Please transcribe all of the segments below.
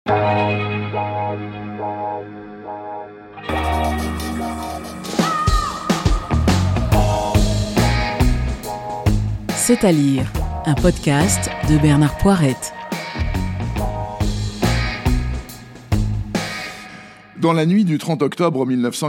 C'est à lire, un podcast de Bernard Poirette. Dans la nuit du 30 octobre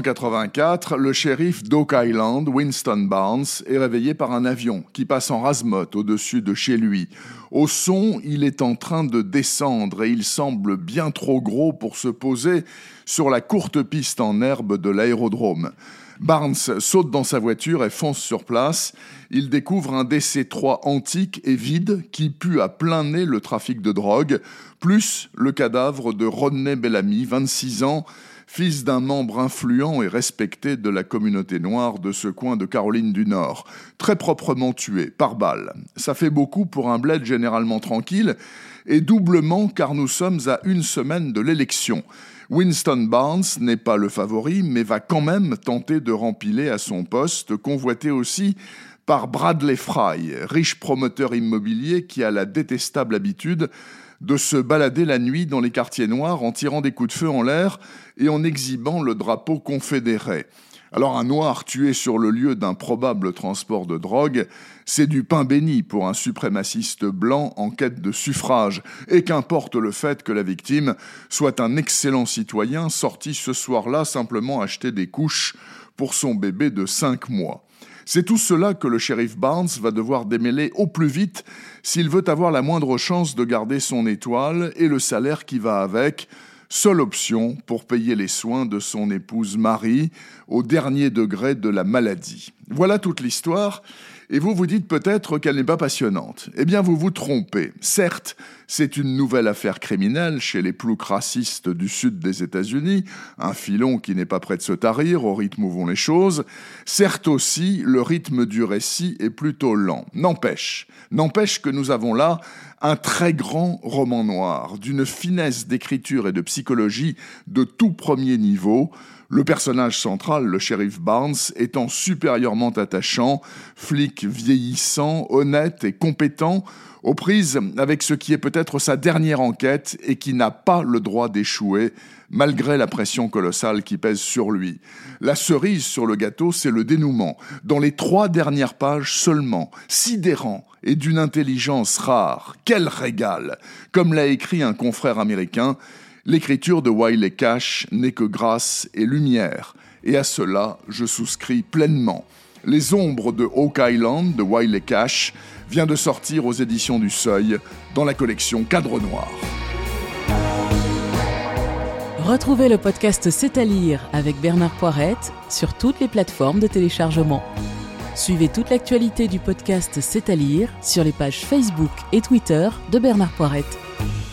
1984, le shérif d'Oak Island, Winston Barnes, est réveillé par un avion qui passe en rase-motte au-dessus de chez lui. Au son, il est en train de descendre et il semble bien trop gros pour se poser sur la courte piste en herbe de l'aérodrome. Barnes saute dans sa voiture et fonce sur place. Il découvre un DC-3 antique et vide qui pue à plein nez le trafic de drogue, plus le cadavre de Rodney Bellamy, 26 ans, fils d'un membre influent et respecté de la communauté noire de ce coin de Caroline du Nord, très proprement tué, par balle. Ça fait beaucoup pour un bled généralement tranquille, et doublement car nous sommes à une semaine de l'élection. Winston Barnes n'est pas le favori, mais va quand même tenter de rempiler à son poste, convoité aussi par Bradley Fry, riche promoteur immobilier qui a la détestable habitude de se balader la nuit dans les quartiers noirs en tirant des coups de feu en l'air et en exhibant le drapeau confédéré. Alors un noir tué sur le lieu d'un probable transport de drogue, c'est du pain béni pour un suprémaciste blanc en quête de suffrage, et qu'importe le fait que la victime soit un excellent citoyen sorti ce soir-là simplement acheter des couches pour son bébé de 5 mois. C'est tout cela que le shérif Barnes va devoir démêler au plus vite s'il veut avoir la moindre chance de garder son étoile et le salaire qui va avec, seule option pour payer les soins de son épouse Marie au dernier degré de la maladie. Voilà toute l'histoire, et vous vous dites peut-être qu'elle n'est pas passionnante. Eh bien, vous vous trompez. Certes, c'est une nouvelle affaire criminelle chez les ploucs racistes du sud des États-Unis, un filon qui n'est pas prêt de se tarir au rythme où vont les choses. Certes aussi, le rythme du récit est plutôt lent. N'empêche que nous avons là un très grand roman noir, d'une finesse d'écriture et de psychologie de tout premier niveau, le personnage central, le shérif Barnes, étant supérieurement attachant, flic vieillissant, honnête et compétent, aux prises avec ce qui est peut-être sa dernière enquête et qui n'a pas le droit d'échouer, malgré la pression colossale qui pèse sur lui. La cerise sur le gâteau, c'est le dénouement. Dans les 3 dernières pages seulement, sidérant et d'une intelligence rare. Quel régal! Comme l'a écrit un confrère américain, l'écriture de Wiley Cash n'est que grâce et lumière. Et à cela, je souscris pleinement. Les ombres de Oak Island de Wiley Cash vient de sortir aux éditions du Seuil dans la collection Cadre Noir. Retrouvez le podcast C'est à lire avec Bernard Poirette sur toutes les plateformes de téléchargement. Suivez toute l'actualité du podcast C'est à lire sur les pages Facebook et Twitter de Bernard Poirette.